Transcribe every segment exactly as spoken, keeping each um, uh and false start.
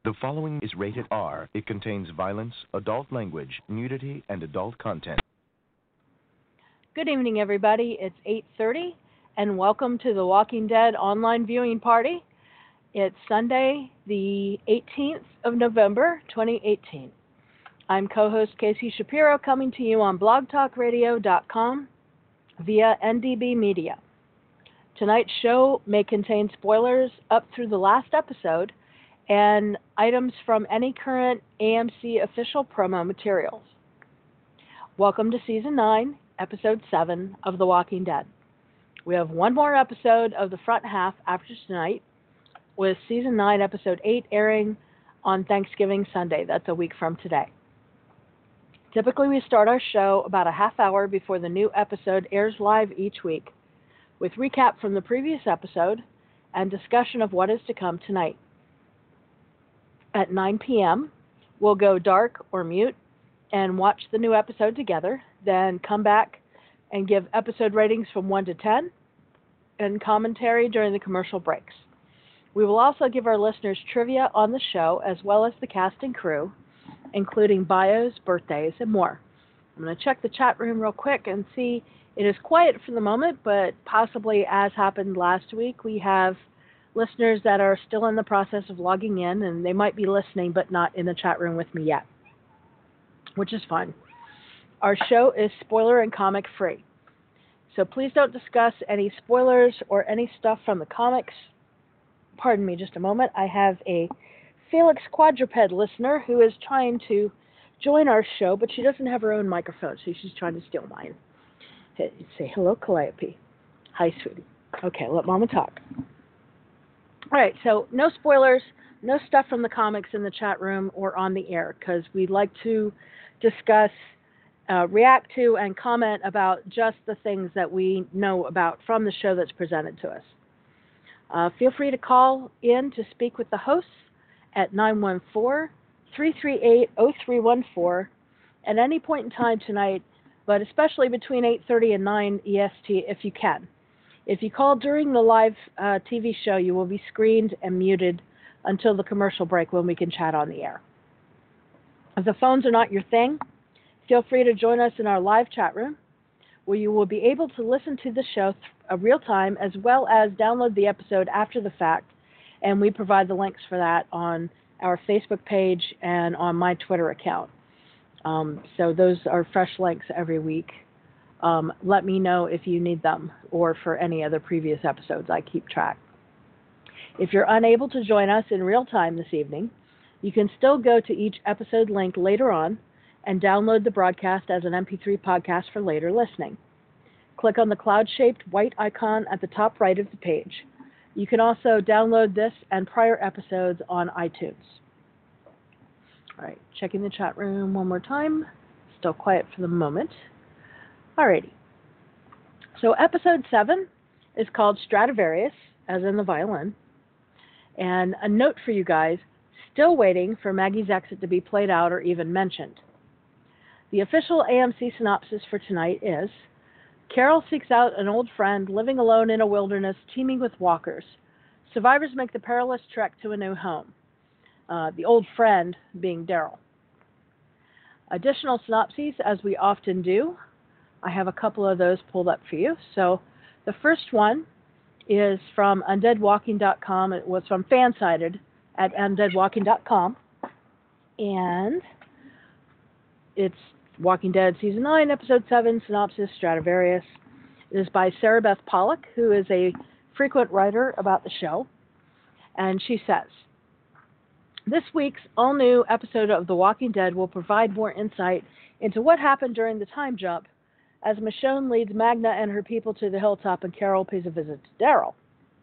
The following is rated R. It contains violence, adult language, nudity, and adult content. Good evening, everybody. It's eight thirty, and welcome to the Walking Dead online viewing party. It's Sunday, the eighteenth of November, twenty eighteen. I'm co-host Casey Shapiro, coming to you on blog talk radio dot com via N D B Media. Tonight's show may contain spoilers up through the last episode and items from any current A M C official promo materials. Welcome to Season nine, Episode seven of The Walking Dead. We have one more episode of the front half after tonight, with Season nine, Episode eight airing on Thanksgiving Sunday. That's a week from today. Typically, we start our show about a half hour before the new episode airs live each week, with recap from the previous episode and discussion of what is to come tonight. At nine p.m., we'll go dark or mute and watch the new episode together, then come back and give episode ratings from one to ten and commentary during the commercial breaks. We will also give our listeners trivia on the show, as well as the cast and crew, including bios, birthdays, and more. I'm going to check the chat room real quick and see. It is quiet for the moment, but possibly, as happened last week, we have listeners that are still in the process of logging in, and they might be listening but not in the chat room with me yet, which is fine. Our show is spoiler and comic free, so please don't discuss any spoilers or any stuff from the comics. Pardon me just a moment. I have a Felix Quadruped listener who is trying to join our show, but she doesn't have her own microphone, so she's trying to steal mine. Hey, say hello, Calliope. Hi, sweetie. Okay, let Mama talk. All right, so no spoilers, no stuff from the comics in the chat room or on the air, because we'd like to discuss, uh, react to, and comment about just the things that we know about from the show that's presented to us. Uh, feel free to call in to speak with the hosts at nine one four, three three eight, zero three one four at any point in time tonight, but especially between eight thirty and nine E S T if you can. If you call during the live uh, T V show, you will be screened and muted until the commercial break, when we can chat on the air. If the phones are not your thing, feel free to join us in our live chat room, where you will be able to listen to the show th- real time, as well as download the episode after the fact, and we provide the links for that on our Facebook page and on my Twitter account. Um, so those are fresh links every week. Um, let me know if you need them, or for any other previous episodes. I keep track. If you're unable to join us in real time this evening, you can still go to each episode link later on and download the broadcast as an M P three podcast for later listening. Click on the cloud-shaped white icon at the top right of the page. You can also download this and prior episodes on iTunes. All right, checking the chat room one more time. Still quiet for the moment. Alrighty. So episode seven is called Stradivarius, as in the violin. And a note for you guys, still waiting for Maggie's exit to be played out or even mentioned. The official A M C synopsis for tonight is: Carol seeks out an old friend living alone in a wilderness teeming with walkers. Survivors make the perilous trek to a new home. Uh, the old friend being Daryl. Additional synopses, as we often do. I have a couple of those pulled up for you. So the first one is from undead walking dot com. It was from Fansided at undead walking dot com. And it's Walking Dead Season nine, Episode seven, Synopsis, Stradivarius. It is by Sarah Beth Pollock, who is a frequent writer about the show. And she says, this week's all-new episode of The Walking Dead will provide more insight into what happened during the time jump, as Michonne leads Magna and her people to the hilltop and Carol pays a visit to Daryl.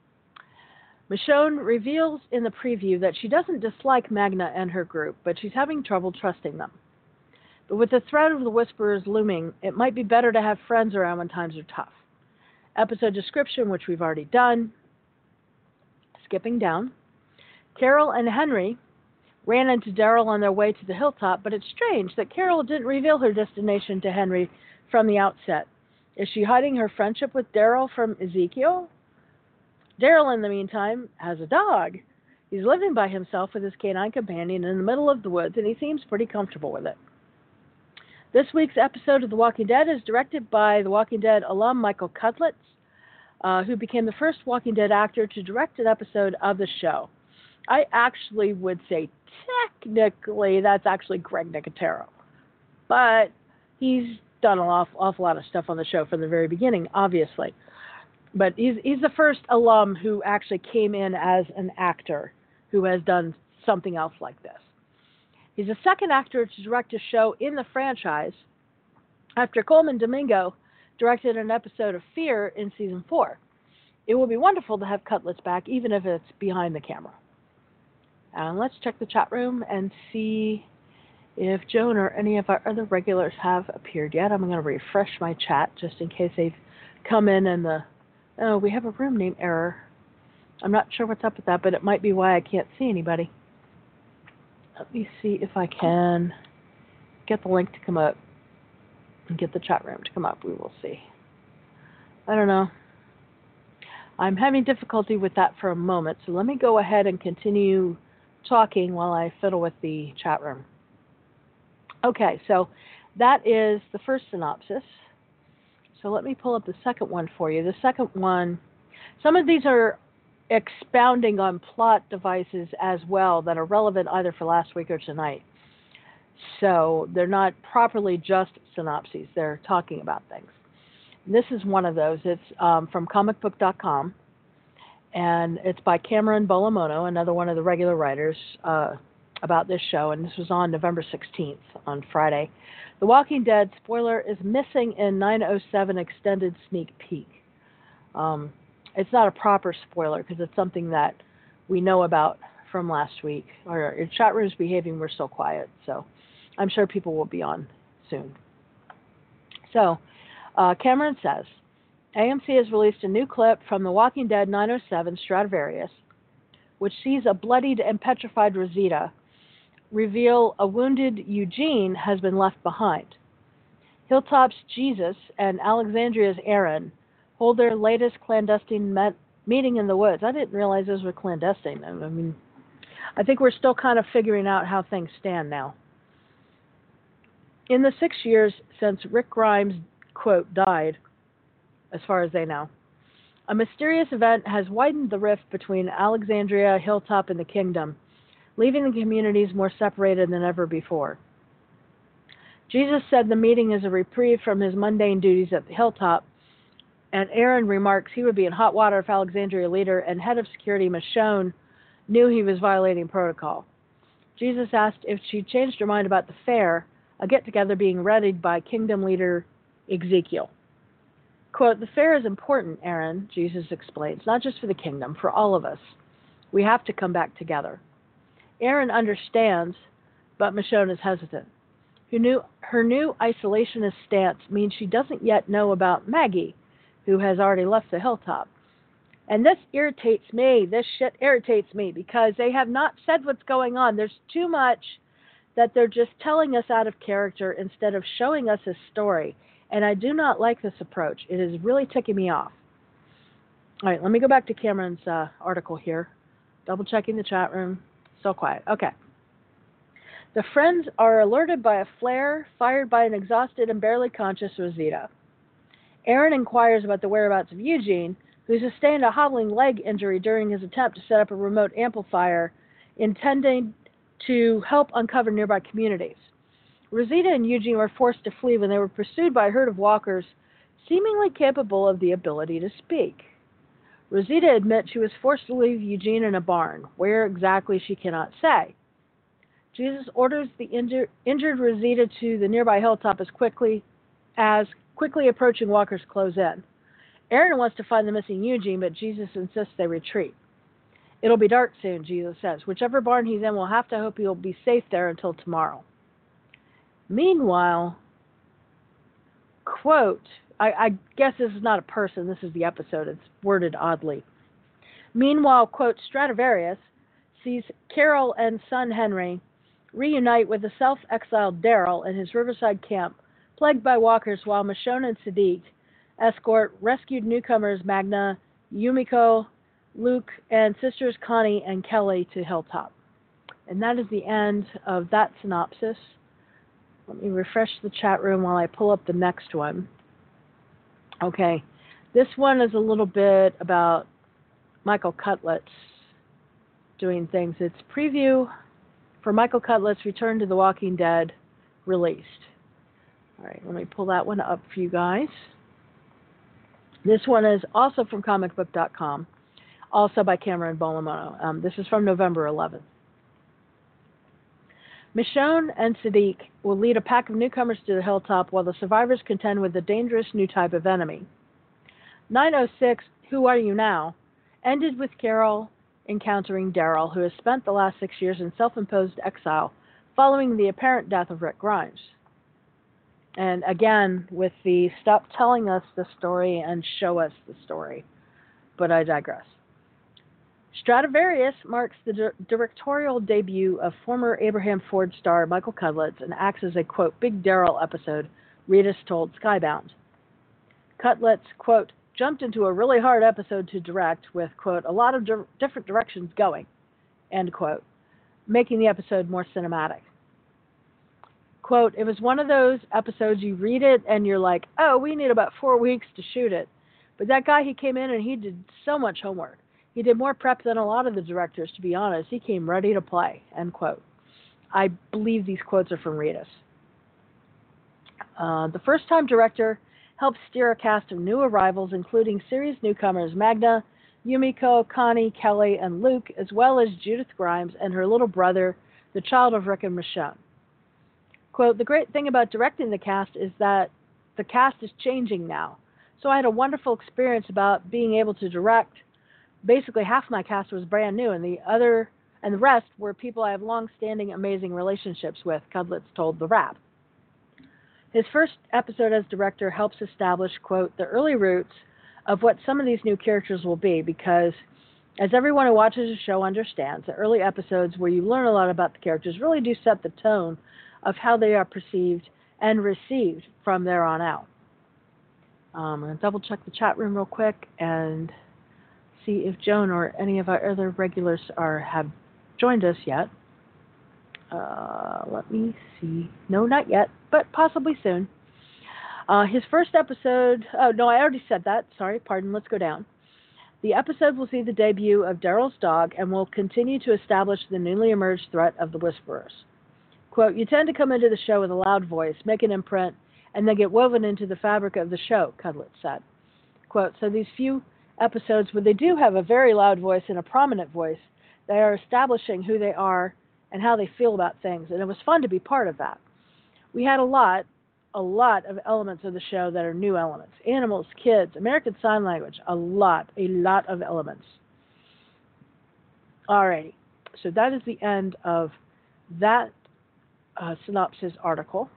Michonne reveals in the preview that she doesn't dislike Magna and her group, but she's having trouble trusting them. But with the threat of the Whisperers looming, it might be better to have friends around when times are tough. Episode description, which we've already done. Skipping down. Carol and Henry ran into Daryl on their way to the hilltop, but it's strange that Carol didn't reveal her destination to Henry from the outset. Is she hiding her friendship with Daryl from Ezekiel? Daryl, in the meantime, has a dog. He's living by himself with his canine companion in the middle of the woods, and he seems pretty comfortable with it. This week's episode of The Walking Dead is directed by The Walking Dead alum Michael Cudlitz, uh, who became the first Walking Dead actor to direct an episode of the show. I actually would say technically that's actually Greg Nicotero, but he's done an awful, awful lot of stuff on the show from the very beginning, obviously. But he's he's the first alum who actually came in as an actor who has done something else like this. He's the second actor to direct a show in the franchise after Coleman Domingo directed an episode of Fear in season four. It will be wonderful to have Cudlitz back, even if it's behind the camera. And let's check the chat room and see if Joan or any of our other regulars have appeared yet. I'm going to refresh my chat just in case they've come in and the oh, we have a room name error. I'm not sure what's up with that, but it might be why I can't see anybody. Let me see if I can get the link to come up and get the chat room to come up. We will see. I don't know. I'm having difficulty with that for a moment, so let me go ahead and continue talking while I fiddle with the chat room. Okay, so that is the first synopsis. So let me pull up the second one for you. The second one, some of these are expounding on plot devices as well that are relevant either for last week or tonight. So they're not properly just synopses. They're talking about things. This is one of those. It's um, from comic book dot com, and it's by Cameron Bolomono, another one of the regular writers uh, about this show, and this was on November sixteenth, on Friday. The Walking Dead, spoiler, is missing in nine oh seven extended sneak peek. Um, it's not a proper spoiler because it's something that we know about from last week. Our chat room's behaving, we're still quiet, so I'm sure people will be on soon. So, uh, Cameron says, A M C has released a new clip from The Walking Dead nine oh seven Stradivarius, which sees a bloodied and petrified Rosita reveal a wounded Eugene has been left behind. Hilltop's Jesus and Alexandria's Aaron hold their latest clandestine met- meeting in the woods. I didn't realize those were clandestine. I mean, I think we're still kind of figuring out how things stand now. In the six years since Rick Grimes, quote, died, as far as they know, a mysterious event has widened the rift between Alexandria, Hilltop, and the Kingdom, leaving the communities more separated than ever before. Jesus said the meeting is a reprieve from his mundane duties at the Hilltop, and Aaron remarks he would be in hot water if Alexandria leader and head of security Michonne knew he was violating protocol. Jesus asked if she changed her mind about the fair, a get-together being readied by Kingdom leader Ezekiel. Quote, the fair is important, Aaron, Jesus explains, not just for the Kingdom, for all of us. We have to come back together. Aaron understands, but Michonne is hesitant. Who knew her new isolationist stance means she doesn't yet know about Maggie, who has already left the Hilltop. And this irritates me. This shit irritates me because they have not said what's going on. There's too much that they're just telling us out of character instead of showing us a story. And I do not like this approach. It is really ticking me off. All right, let me go back to Cameron's uh, article here. Double checking the chat room. Still quiet. Okay. The friends are alerted by a flare fired by an exhausted and barely conscious Rosita. Aaron inquires about the whereabouts of Eugene, who sustained a hobbling leg injury during his attempt to set up a remote amplifier intending to help uncover nearby communities. Rosita and Eugene were forced to flee when they were pursued by a herd of walkers seemingly capable of the ability to speak. Rosita admits she was forced to leave Eugene in a barn. Where exactly she cannot say. Jesus orders the injur- injured Rosita to the nearby hilltop as quickly as quickly approaching walkers close in. Aaron wants to find the missing Eugene, but Jesus insists they retreat. It'll be dark soon, Jesus says. Whichever barn he's in, we'll have to hope he'll be safe there until tomorrow. Meanwhile, quote, I, I guess this is not a person, this is the episode, it's worded oddly. Meanwhile, quote, Stradivarius sees Carol and son Henry reunite with the self-exiled Daryl in his riverside camp, plagued by walkers, while Michonne and Sadiq escort rescued newcomers Magna, Yumiko, Luke, and sisters Connie and Kelly to Hilltop. And that is the end of that synopsis. Let me refresh the chat room while I pull up the next one. Okay, this one is a little bit about Michael Cudlitz doing things. It's preview for Michael Cudlitz' Return to the Walking Dead released. All right, let me pull that one up for you guys. This one is also from comic book dot com, also by Cameron Bolomono. Um, this is from November eleventh. Michonne and Sadiq will lead a pack of newcomers to the Hilltop while the survivors contend with a dangerous new type of enemy. nine oh six, Who Are You Now? Ended with Carol encountering Daryl, who has spent the last six years in self-imposed exile following the apparent death of Rick Grimes. And again, with the stop telling us the story and show us the story. But I digress. Stradivarius marks the di- directorial debut of former Abraham Ford star Michael Cudlitz and acts as a, quote, Big Daryl episode, Reedus told Skybound. Cudlitz, quote, jumped into a really hard episode to direct with, quote, a lot of di- different directions going, end quote, making the episode more cinematic. Quote, it was one of those episodes you read it and you're like, oh, we need about four weeks to shoot it. But that guy, he came in and he did so much homework. He did more prep than a lot of the directors, to be honest. He came ready to play, end quote. I believe these quotes are from Reedus. Uh, the first-time director helped steer a cast of new arrivals, including series newcomers Magna, Yumiko, Connie, Kelly, and Luke, as well as Judith Grimes and her little brother, the child of Rick and Michonne. Quote, the great thing about directing the cast is that the cast is changing now. So I had a wonderful experience about being able to direct. Basically, half my cast was brand new, and the other and the rest were people I have long-standing, amazing relationships with, Cudlitz told The Wrap. His first episode as director helps establish, quote, the early roots of what some of these new characters will be, because as everyone who watches the show understands, the early episodes where you learn a lot about the characters really do set the tone of how they are perceived and received from there on out. Um, I'm going to double-check the chat room real quick and see if Joan or any of our other regulars are have joined us yet. Uh, let me see. No, not yet, but possibly soon. Uh, his first episode, oh, no, I already said that. Sorry, pardon, let's go down. The episode will see the debut of Daryl's dog and will continue to establish the newly emerged threat of the Whisperers. Quote, you tend to come into the show with a loud voice, make an imprint, and then get woven into the fabric of the show, Cudlitz said. Quote, so these few episodes where they do have a very loud voice and a prominent voice, they are establishing who they are and how they feel about things, and it was fun to be part of that. We had a lot, a lot of elements of the show that are new elements. Animals, kids, American Sign Language, a lot, a lot of elements. Alrighty, so that is the end of that uh, synopsis article.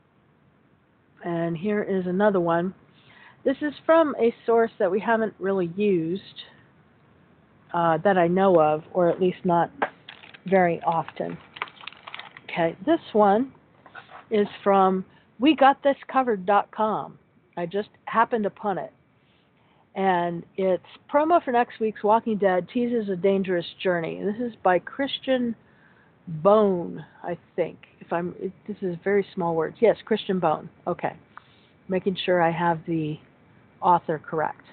And here is another one. This is from a source that we haven't really used, uh, that I know of, or at least not very often. Okay, this one is from we got this covered dot com. I just happened upon it. And it's promo for next week's Walking Dead teases a dangerous journey. This is by Christian Bone, I think. If I'm, it, this is very small words. Yes, Christian Bone. Okay, making sure I have the author correct.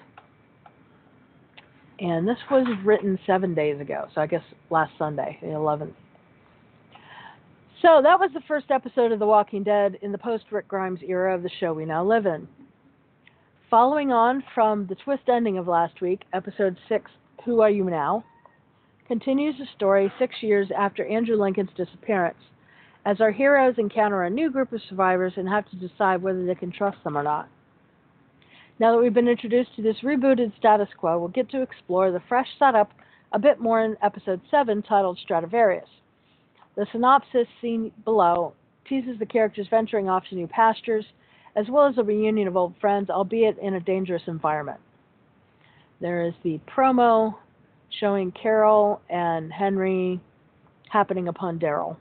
And this was written seven days ago, so I guess last Sunday, the eleventh. So that was the first episode of The Walking Dead in the post-Rick Grimes era of the show we now live in. Following on from the twist ending of last week, episode six, Who Are You Now?, continues the story six years after Andrew Lincoln's disappearance, as our heroes encounter a new group of survivors and have to decide whether they can trust them or not. Now that we've been introduced to this rebooted status quo, we'll get to explore the fresh setup a bit more in episode seven, titled Stradivarius. The synopsis seen below teases the characters venturing off to new pastures, as well as a reunion of old friends, albeit in a dangerous environment. There is the promo showing Carol and Henry happening upon Daryl.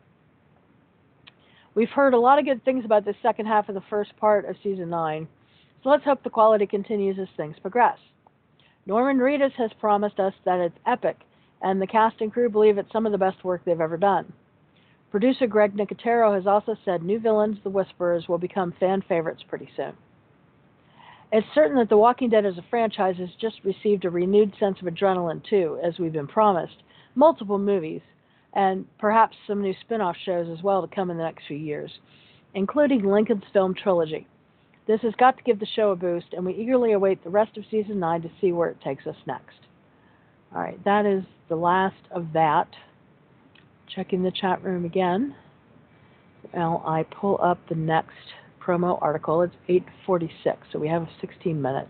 We've heard a lot of good things about the second half of the first part of season nine, so let's hope the quality continues as things progress. Norman Reedus has promised us that it's epic, and the cast and crew believe it's some of the best work they've ever done. Producer Greg Nicotero has also said new villains, the Whisperers, will become fan favorites pretty soon. It's certain that The Walking Dead as a franchise has just received a renewed sense of adrenaline, too, as we've been promised. Multiple movies, and perhaps some new spin-off shows as well to come in the next few years, including Lincoln's film trilogy. This has got to give the show a boost, and we eagerly await the rest of Season nine to see where it takes us next. All right, that is the last of that. Checking the chat room again. Well, I pull up the next promo article. It's eight forty-six, so we have sixteen minutes.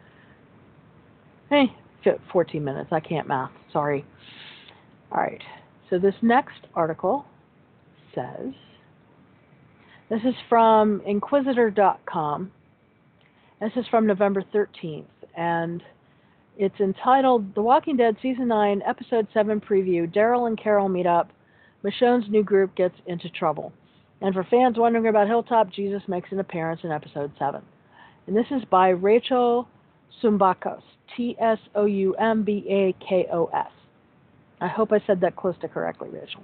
Hey, fourteen minutes. I can't math. Sorry. All right, so this next article says, this is from Inquisitor dot com. This is from November thirteenth, and it's entitled The Walking Dead Season nine, Episode seven Preview, Daryl and Carol Meet Up, Michonne's new group gets into trouble. And for fans wondering about Hilltop, Jesus makes an appearance in Episode seven. And this is by Rachel Tsoumbakos, T S O U M B A K O S. I hope I said that close to correctly, Rachel.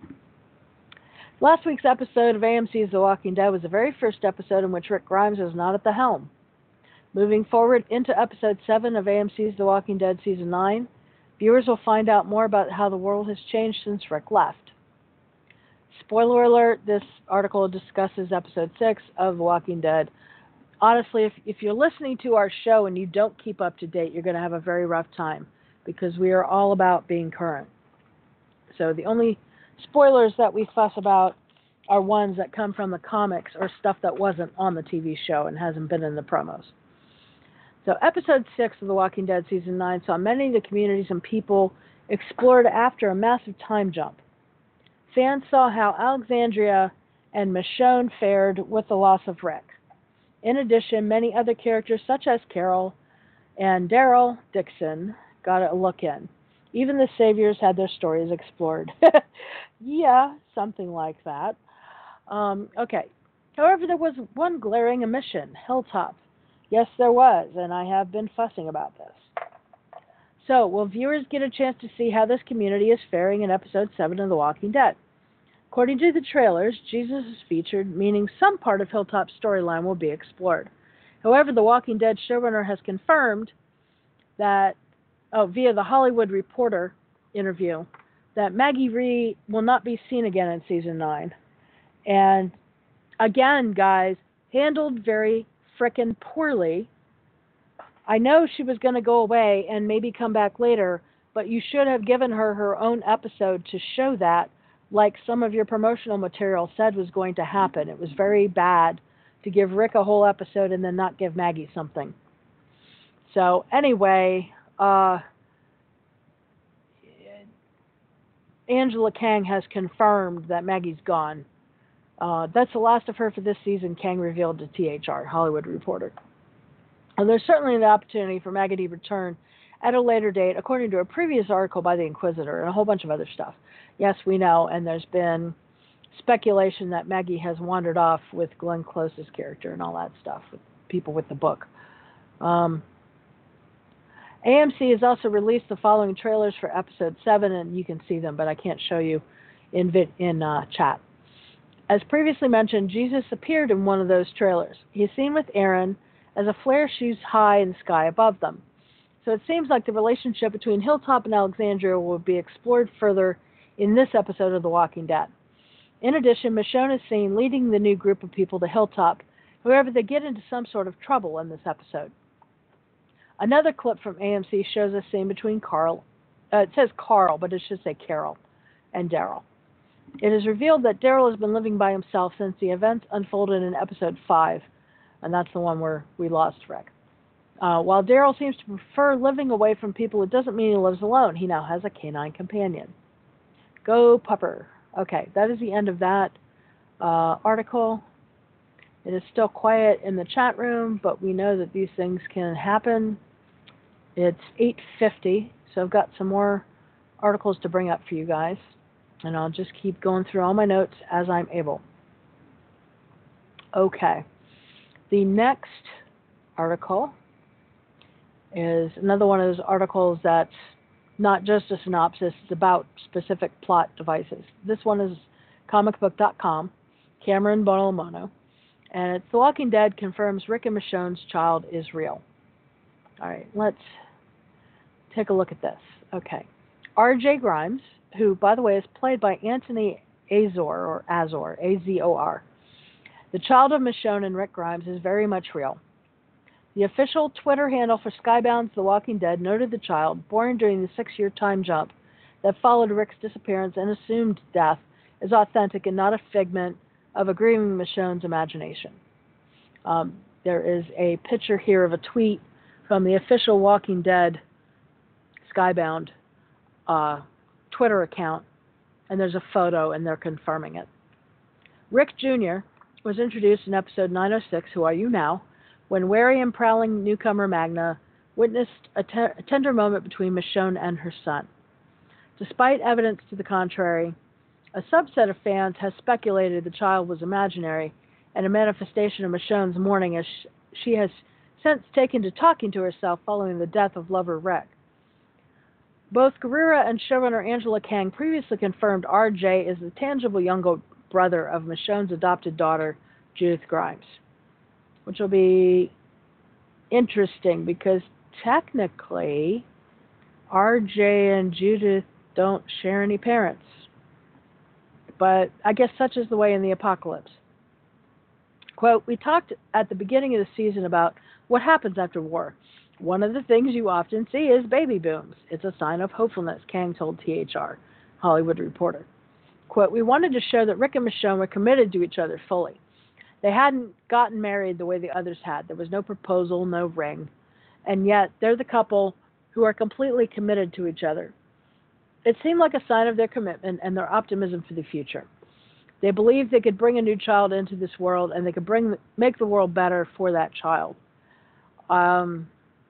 Last week's episode of A M C's The Walking Dead was the very first episode in which Rick Grimes was not at the helm. Moving forward into Episode seven of A M C's The Walking Dead Season nine, viewers will find out more about how the world has changed since Rick left. Spoiler alert, this article discusses Episode six of The Walking Dead. Honestly, if, if you're listening to our show and you don't keep up to date, you're going to have a very rough time, because we are all about being current. So the only spoilers that we fuss about are ones that come from the comics or stuff that wasn't on the T V show and hasn't been in the promos. So Episode six of The Walking Dead Season nine saw many of the communities and people explored after a massive time jump. Fans saw how Alexandria and Michonne fared with the loss of Rick. In addition, many other characters such as Carol and Daryl Dixon got a look in. Even the Saviors had their stories explored. Yeah, something like that. Um, okay. However, there was one glaring omission, Hilltop. Yes, there was, and I have been fussing about this. So, will viewers get a chance to see how this community is faring in Episode seven of The Walking Dead? According to the trailers, Jesus is featured, meaning some part of Hilltop's storyline will be explored. However, The Walking Dead showrunner has confirmed that, oh, via the Hollywood Reporter interview, that Maggie Rhee will not be seen again in Season nine. And again, guys, handled very frickin' poorly. I know she was going to go away and maybe come back later, but you should have given her her own episode to show that, like some of your promotional material said was going to happen. It was very bad to give Rick a whole episode and then not give Maggie something. So anyway, uh, Angela Kang has confirmed that Maggie's gone. Uh, that's the last of her for this season, Kang revealed to T H R, Hollywood Reporter. And there's certainly an opportunity for Maggie to return at a later date, according to a previous article by the Inquisitor and a whole bunch of other stuff. Yes, we know, and there's been speculation that Maggie has wandered off with Glenn Close's character and all that stuff, with people with the book. Um, A M C has also released the following trailers for Episode seven, and you can see them, but I can't show you in, vid- in uh, chat. As previously mentioned, Jesus appeared in one of those trailers. He is seen with Aaron as a flare shoots high in the sky above them. So it seems like the relationship between Hilltop and Alexandria will be explored further in this episode of The Walking Dead. In addition, Michonne is seen leading the new group of people to Hilltop. However, they get into some sort of trouble in this episode. Another clip from A M C shows a scene between Carl, uh, it says Carl, but it should say Carol, and Daryl. It is revealed that Daryl has been living by himself since the events unfolded in Episode five, and that's the one where we lost Rick. Uh, while Daryl seems to prefer living away from people, it doesn't mean he lives alone. He now has a canine companion. Go Pupper. Okay, that is the end of that uh, article. It is still quiet in the chat room, but we know that these things can happen. It's eight fifty, so I've got some more articles to bring up for you guys, and I'll just keep going through all my notes as I'm able. Okay, the next article is another one of those articles that's not just a synopsis, it's about specific plot devices. This one is comic book dot com, Cameron Bonalomono, and it's The Walking Dead confirms Rick and Michonne's child is real. All right, let's take a look at this. Okay. R J Grimes, who, by the way, is played by Anthony Azor, or Azor, A Z O R. The child of Michonne and Rick Grimes is very much real. The official Twitter handle for Skybound's The Walking Dead noted the child, born during the six-year time jump that followed Rick's disappearance and assumed death, is authentic and not a figment of a grieving Michonne's imagination. Um, there is a picture here of a tweet from the official Walking Dead Skybound uh, Twitter account, and there's a photo, and they're confirming it. Rick Junior was introduced in episode nine oh six, Who Are You Now?, when wary and prowling newcomer Magna witnessed a, te- a tender moment between Michonne and her son. Despite evidence to the contrary, a subset of fans has speculated the child was imaginary and a manifestation of Michonne's mourning, as sh- she has since taken to talking to herself following the death of lover Rick. Both Gurira and showrunner Angela Kang previously confirmed R J is the tangible younger brother of Michonne's adopted daughter, Judith Grimes, which will be interesting because technically R J and Judith don't share any parents. But I guess such is the way in the apocalypse. Quote, we talked at the beginning of the season about what happens after war. One of the things you often see is baby booms. It's a sign of hopefulness, Kang told T H R, Hollywood Reporter. Quote, we wanted to show that Rick and Michonne were committed to each other fully. They hadn't gotten married the way the others had. There was no proposal, no ring. And yet, they're the couple who are completely committed to each other. It seemed like a sign of their commitment and their optimism for the future. They believed they could bring a new child into this world, and they could bring make the world better for that child. Um,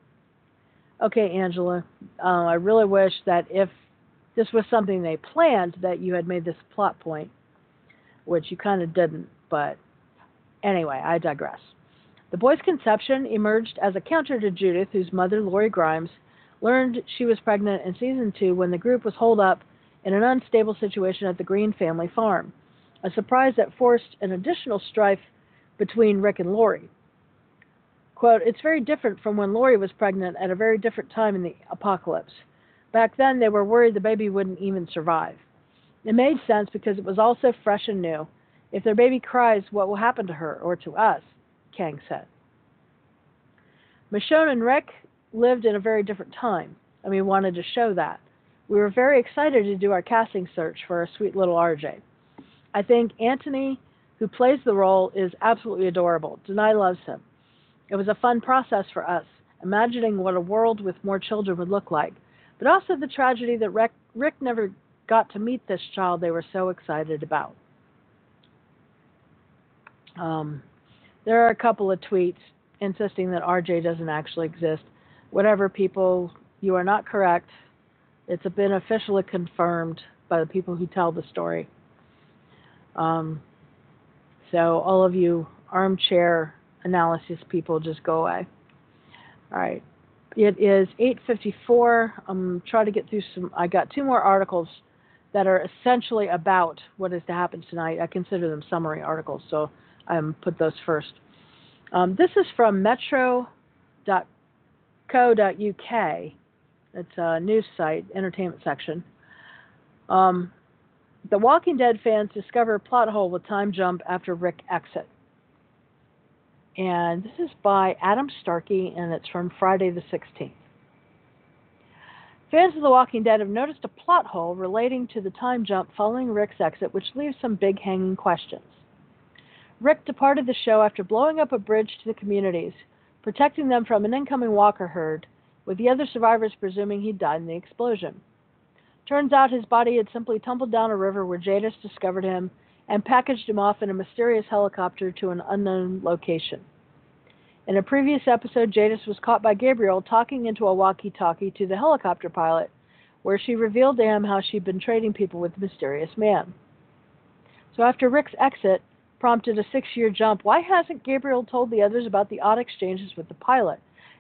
okay, Angela, uh, I really wish that if this was something they planned, that you had made this plot point, which you kind of didn't, but anyway, I digress. The boy's conception emerged as a counter to Judith, whose mother, Lori Grimes, learned she was pregnant in season two when the group was holed up in an unstable situation at the Green family farm, a surprise that forced an additional strife between Rick and Lori. Quote, it's very different from when Lori was pregnant at a very different time in the apocalypse. Back then, they were worried the baby wouldn't even survive. It made sense because it was also fresh and new. If their baby cries, what will happen to her or to us? Kang said. Michonne and Rick lived in a very different time, and we wanted to show that. We were very excited to do our casting search for our sweet little R J. I think Anthony, who plays the role, is absolutely adorable. Denai loves him. It was a fun process for us, imagining what a world with more children would look like, but also the tragedy that Rick, Rick never got to meet this child they were so excited about. Um, there are a couple of tweets insisting that R J doesn't actually exist. Whatever, people, you are not correct. It's been officially confirmed by the people who tell the story. Um, so all of you armchair analysis people, just go away. All right. It is eight fifty-four. I'm trying to get through some. I got two more articles that are essentially about what is to happen tonight. I consider them summary articles, so I um, put those first. Um, this is from metro dot co dot U K. It's a news site, entertainment section. Um, the Walking Dead fans discover plot hole with time jump after Rick exit. And this is by Adam Starkey, and it's from Friday the sixteenth. Fans of The Walking Dead have noticed a plot hole relating to the time jump following Rick's exit, which leaves some big hanging questions. Rick departed the show after blowing up a bridge to the communities, protecting them from an incoming walker herd, with the other survivors presuming he'd died in the explosion. Turns out his body had simply tumbled down a river where Jadis discovered him and packaged him off in a mysterious helicopter to an unknown location. In a previous episode, Jadis was caught by Gabriel talking into a walkie-talkie to the helicopter pilot, where she revealed to him how she'd been trading people with the mysterious man. So after Rick's exit prompted a six-year jump, why hasn't Gabriel told the others about the odd exchanges with the pilot?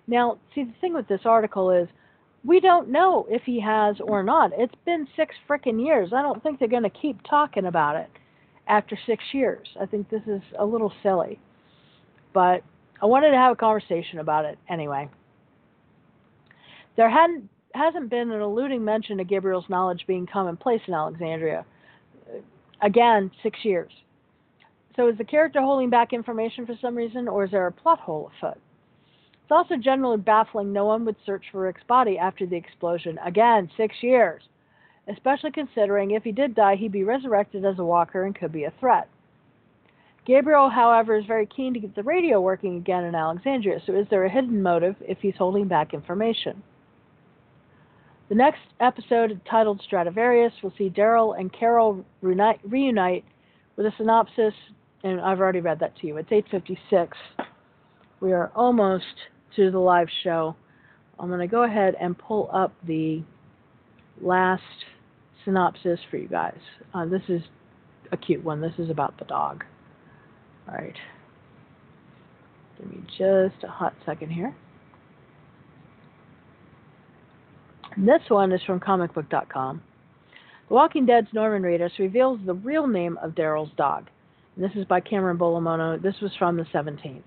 Now, see, the thing with this article is we don't know if he has or not. It's been six frickin' years. I don't think they're going to keep talking about it after six years. I think this is a little silly. But I wanted to have a conversation about it anyway. There hadn't hasn't been an alluding mention of Gabriel's knowledge being commonplace in Alexandria. Again, six years. So is the character holding back information for some reason, or is there a plot hole afoot? It's also generally baffling no one would search for Rick's body after the explosion. Again, six years. Especially considering if he did die, he'd be resurrected as a walker and could be a threat. Gabriel, however, is very keen to get the radio working again in Alexandria, so is there a hidden motive if he's holding back information? The next episode, titled Stradivarius, will see Daryl and Carol reunite, reunite with a synopsis, and I've already read that to you. It's eight fifty-six. We are almost to the live show. I'm going to go ahead and pull up the last synopsis for you guys. Uh, this is a cute one. This is about the dog. All right. Give me just a hot second here. And this one is from comic book dot com. The Walking Dead's Norman Reedus reveals the real name of Daryl's dog. And this is by Cameron Bolomono. This was from the seventeenth.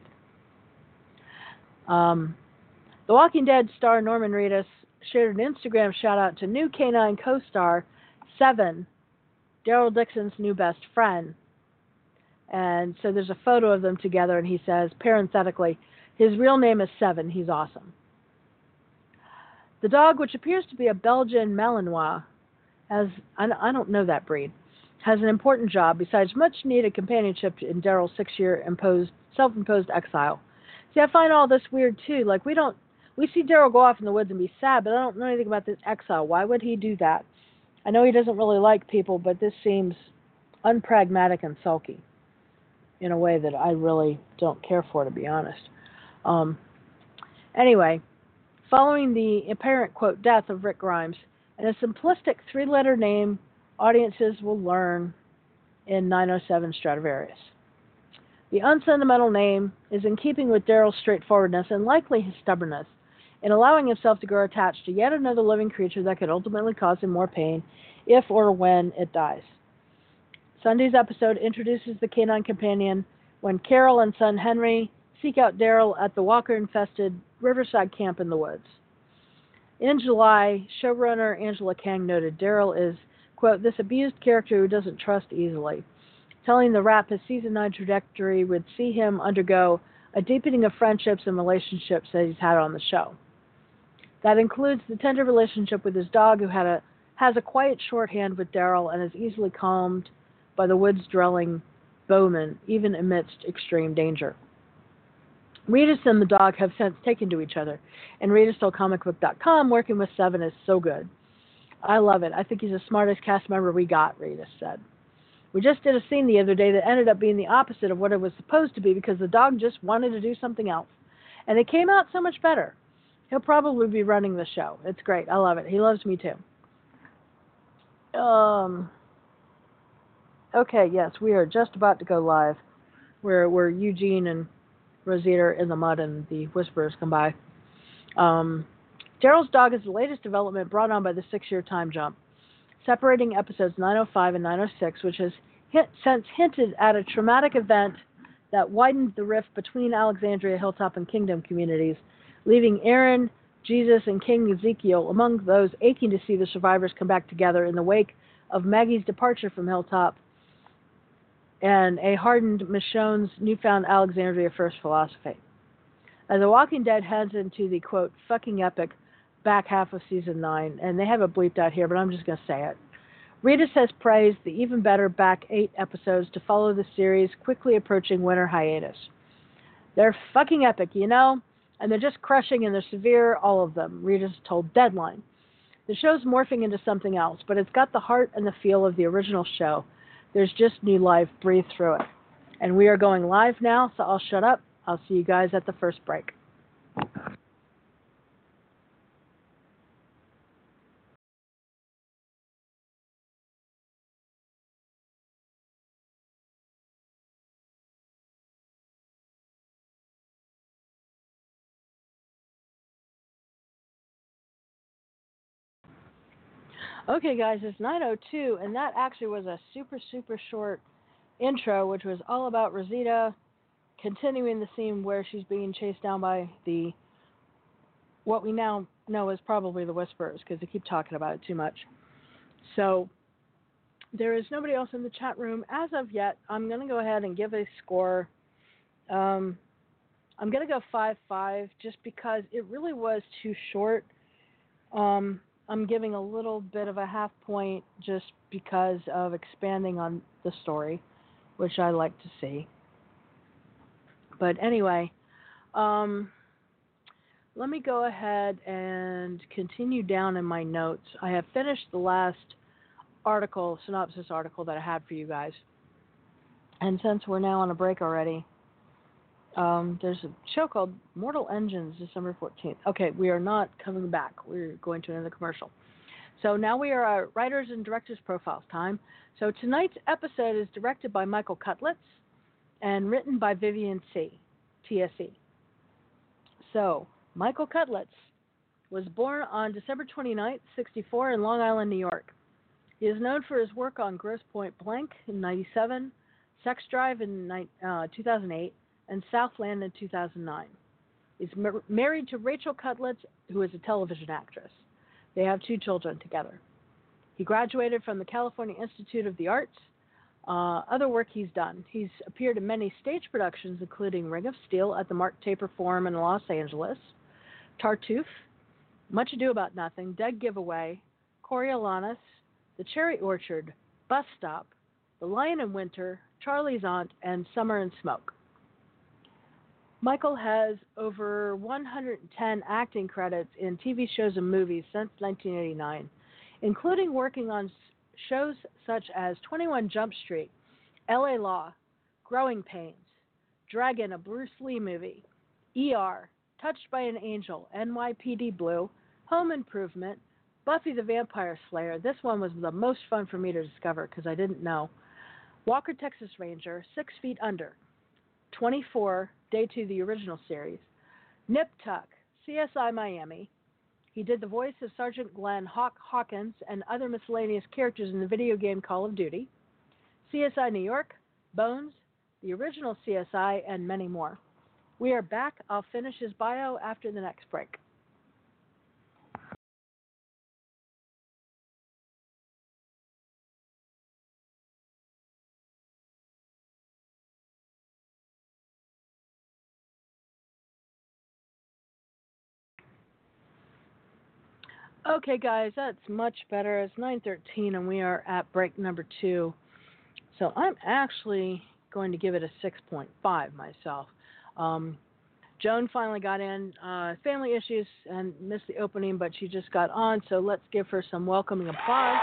Um, the Walking Dead star Norman Reedus shared an Instagram shout-out to new K nine co-star Seven, Daryl Dixon's new best friend. And so there's a photo of them together, and he says, parenthetically, his real name is Seven. He's awesome. The dog, which appears to be a Belgian Malinois, has, I don't know that breed, has an important job besides much-needed companionship in Daryl's six-year imposed, self-imposed exile. See, I find all this weird, too. Like, we don't, we see Daryl go off in the woods and be sad, but I don't know anything about this exile. Why would he do that? I know he doesn't really like people, but this seems unpragmatic and sulky in a way that I really don't care for, to be honest. Um, anyway, following the apparent, quote, death of Rick Grimes, and a simplistic three-letter name audiences will learn in nine oh seven Stradivarius. The unsentimental name is in keeping with Daryl's straightforwardness and likely his stubbornness in allowing himself to grow attached to yet another living creature that could ultimately cause him more pain if or when it dies. Sunday's episode introduces the canine companion when Carol and son Henry seek out Daryl at the walker-infested Riverside camp in the woods. In July, showrunner Angela Kang noted Daryl is, quote, this abused character who doesn't trust easily, telling the Wrap his season nine trajectory would see him undergo a deepening of friendships and relationships that he's had on the show. That includes the tender relationship with his dog, who had a has a quiet shorthand with Daryl and is easily calmed by the woods-dwelling Bowman, even amidst extreme danger. Reedus and the dog have since taken to each other, and Reedus told comic book dot com working with Seven is so good. I love it. I think he's the smartest cast member we got, Reedus said. We just did a scene the other day that ended up being the opposite of what it was supposed to be because the dog just wanted to do something else. And it came out so much better. He'll probably be running the show. It's great. I love it. He loves me too. Um. Okay, yes, we are just about to go live. Where where Eugene and Rosita are in the mud and the Whisperers come by. Um, Daryl's dog is the latest development brought on by the six-year time jump, separating episodes nine oh five and nine oh six, which has hint, since hinted at a traumatic event that widened the rift between Alexandria, Hilltop, and Kingdom communities, leaving Aaron, Jesus, and King Ezekiel among those aching to see the survivors come back together in the wake of Maggie's departure from Hilltop and a hardened Michonne's newfound Alexandria First philosophy. As The Walking Dead heads into the, quote, fucking epic back half of season nine, and they have it bleeped out here, but I'm just going to say it. Reedus has praised the even better back eight episodes to follow the series' quickly approaching winter hiatus. They're fucking epic, you know? And they're just crushing and they're severe, all of them, Reedus told Deadline. The show's morphing into something else, but it's got the heart and the feel of the original show. There's just new life breathed through it. And we are going live now, so I'll shut up. I'll see you guys at the first break. Okay, guys, it's nine oh two, and that actually was a super, super short intro, which was all about Rosita continuing the scene where she's being chased down by the, what we now know is probably the Whisperers, because they keep talking about it too much. So, there is nobody else in the chat room as of yet. I'm going to go ahead and give a score. Um, I'm going to go five five just because it really was too short. Um, I'm giving a little bit of a half point just because of expanding on the story, which I like to see. But anyway, um, let me go ahead and continue down in my notes. I have finished the last article, synopsis article that I had for you guys. And since we're now on a break already, um, there's a show called Mortal Engines, December fourteenth. Okay, we are not coming back. We're going to another commercial. So now we are at Writers and Directors Profiles time. So tonight's episode is directed by Michael Cutlitz and written by Vivian C., T S E. So, Michael Cutlitz was born on December twenty-ninth, sixty-four in Long Island, New York. He is known for his work on Grosse Pointe Blank in ninety-seven, Sex Drive in uh, two thousand eight, and Southland in two thousand nine. He's mar- married to Rachel Cutlitz, who is a television actress. They have two children together. He graduated from the California Institute of the Arts. Uh, other work he's done. He's appeared in many stage productions, including Ring of Steel at the Mark Taper Forum in Los Angeles, Tartuffe, Much Ado About Nothing, Dead Giveaway, Coriolanus, The Cherry Orchard, Bus Stop, The Lion in Winter, Charlie's Aunt, and Summer and Smoke. Michael has over one hundred ten acting credits in T V shows and movies since nineteen eighty-nine, including working on shows such as twenty-one Jump Street, L A Law, Growing Pains, Dragon, a Bruce Lee movie, E R, Touched by an Angel, N Y P D Blue, Home Improvement, Buffy the Vampire Slayer. This one was the most fun for me to discover because I didn't know. Walker, Texas Ranger, Six Feet Under, twenty-four, Day two, the original series, Nip Tuck, C S I Miami. He did the voice of Sergeant Glenn Hawk Hawkins and other miscellaneous characters in the video game Call of Duty, C S I New York, Bones, the original C S I, and many more. We are back. I'll finish his bio after the next break. Okay, guys, that's much better. It's nine thirteen, and we are at break number two. So I'm actually going to give it a six point five myself. Um, Joan finally got in, uh, family issues, and missed the opening, but she just got on, so let's give her some welcoming applause.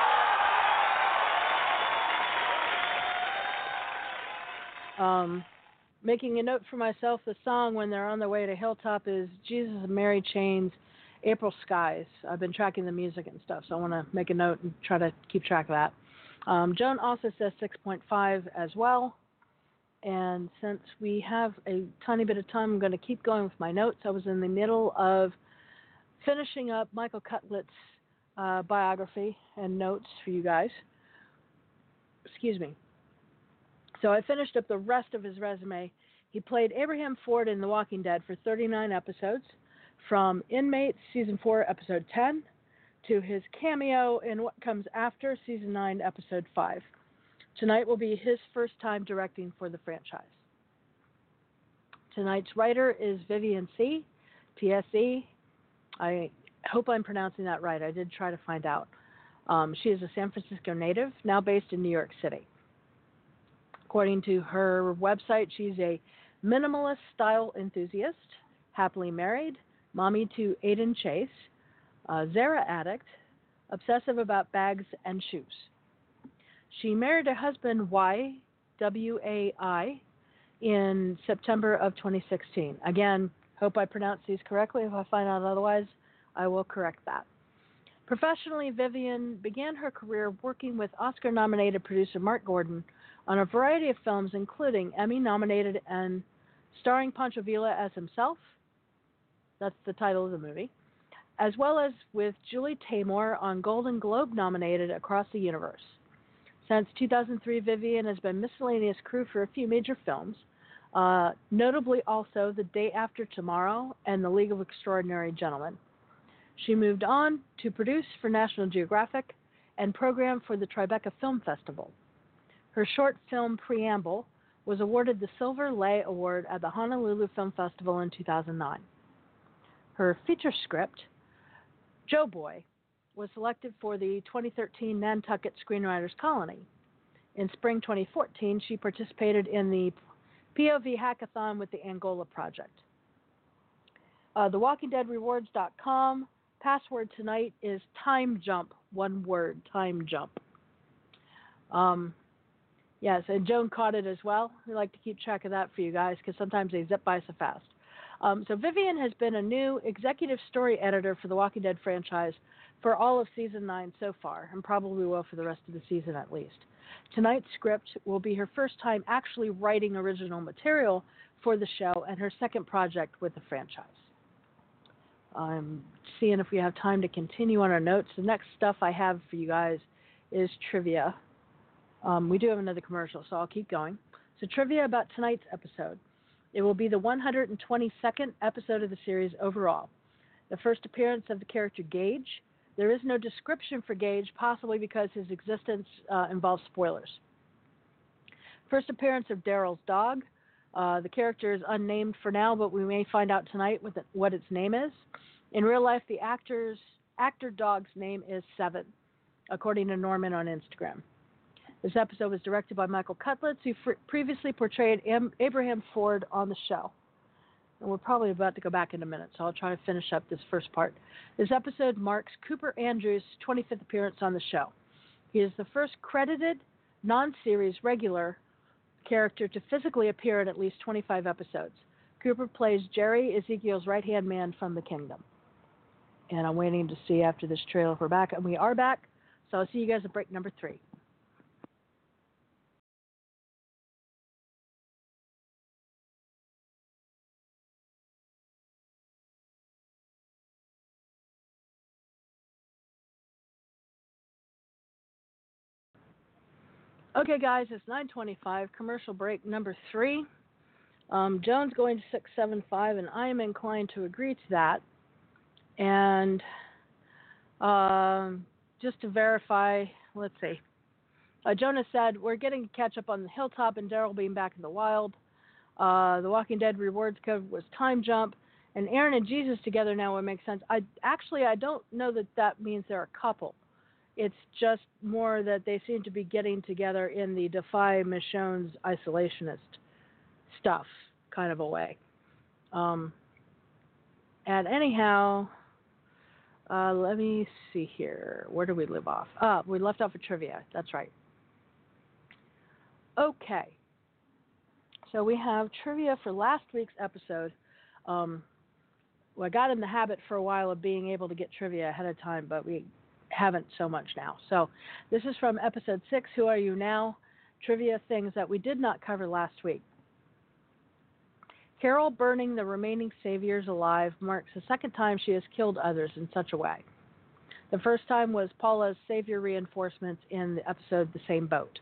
Um, making a note for myself, the song when they're on their way to Hilltop is Jesus and Mary Chain's April Skies. I've been tracking the music and stuff, so I want to make a note and try to keep track of that. Um, Joan also says six point five as well. And since we have a tiny bit of time, I'm going to keep going with my notes. I was in the middle of finishing up Michael Cutlitz's uh, biography and notes for you guys. Excuse me. So I finished up the rest of his resume. He played Abraham Ford in The Walking Dead for thirty-nine episodes, from Inmates Season four, Episode ten, to his cameo in What Comes After, Season nine, Episode five. Tonight will be his first time directing for the franchise. Tonight's writer is Vivian C., T S E. I hope I'm pronouncing that right. I did try to find out. Um, she is a San Francisco native, now based in New York City. According to her website, she's a minimalist style enthusiast, happily married, mommy to Aiden Chase, a Zara addict, obsessive about bags and shoes. She married her husband, Y, W A I, in September of twenty sixteen. Again, hope I pronounced these correctly. If I find out otherwise, I will correct that. Professionally, Vivian began her career working with Oscar-nominated producer Mark Gordon on a variety of films, including Emmy-nominated and starring Pancho Villa as himself. That's the title of the movie. as well as with Julie Taymor on Golden Globe nominated Across the Universe. Since two thousand three, Vivian has been miscellaneous crew for a few major films, uh, notably also The Day After Tomorrow and The League of Extraordinary Gentlemen. She moved on to produce for National Geographic and program for the Tribeca Film Festival. Her short film Preamble was awarded the Silver Lay Award at the Honolulu Film Festival in two thousand nine. Her feature script, Joe Boy, was selected for the twenty thirteen Nantucket Screenwriters Colony. In spring twenty fourteen, she participated in the P O V Hackathon with the Angola Project. Uh, the Walking Dead Rewards dot com password tonight is time jump, one word, time jump. Um, yes, and Joan caught it as well. We like to keep track of that for you guys because sometimes they zip by so fast. Um, so Vivian has been a new executive story editor for the Walking Dead franchise for all of season nine so far, and probably will for the rest of the season at least. Tonight's script will be her first time actually writing original material for the show and her second project with the franchise. I'm seeing if we have time to continue on our notes. The next stuff I have for you guys is trivia. Um, we do have another commercial, so I'll keep going. So trivia about tonight's episode. It will be the one hundred twenty-second episode of the series overall. The first appearance of the character Gage. There is no description for Gage, possibly because his existence uh, involves spoilers. First appearance of Daryl's dog. Uh, the character is unnamed for now, but we may find out tonight what, the, what its name is. In real life, the actor's actor dog's name is Seven, according to Norman on Instagram. This episode was directed by Michael Cutlitz, who fr- previously portrayed Am- Abraham Ford on the show. And we're probably about to go back in a minute, so I'll try to finish up this first part. This episode marks Cooper Andrews' twenty-fifth appearance on the show. He is the first credited, non-series regular character to physically appear in at least twenty-five episodes. Cooper plays Jerry, Ezekiel's right-hand man from the kingdom. And I'm waiting to see after this trailer if we're back. And we are back, so I'll see you guys at break number three. Okay, guys, it's nine twenty-five, commercial break number three. Um, Joan's going to six seven five, and I am inclined to agree to that. And um, just to verify, let's see. Uh, Jonah said, we're getting to catch up on the hilltop and Daryl being back in the wild. Uh, the Walking Dead rewards code was time jump. And Aaron and Jesus together now would make sense. I Actually, I don't know that that means they're a couple. It's just more that they seem to be getting together in the Defy Michonne's isolationist stuff kind of a way. Um, and anyhow, uh, let me see here. Where do we live off? Ah, we left off with trivia. That's right. Okay. So we have trivia for last week's episode. Um, well, I got in the habit for a while of being able to get trivia ahead of time, but we haven't so much now. So this is from episode six, Who Are You Now? Trivia things that we did not cover last week. Carol burning the remaining saviors alive marks the second time she has killed others in such a way. The first time was Paula's savior reinforcements in the episode The Same Boat.